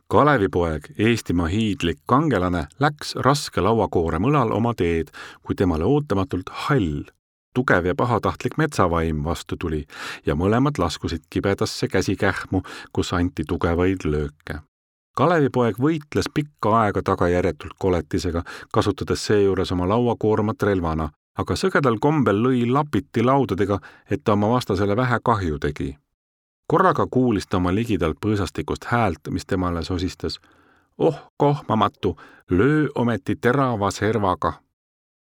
Kalevipoeg, Eestimaa hiidlik kangelane, läks raske lauakoorem õlal oma teed, kui temale ootamatult hall, tugev ja pahatahtlik metsavaim vastu tuli ja mõlemad laskusid kibedasse käsikähmu, kus anti tugevaid lööke. Kalevipoeg võitles pikka aega tagajärjetult koletisega, kasutades seejuures oma lauakoormat relvana, aga sõgedal kombel lõi lapiti laudadega, et ta oma vastasele vähe kahju tegi. Korraga kuulis ta oma ligidalt põõsastikust häält, mis temale sosistas. Oh, kohmamatu, löö ometi terava servaga.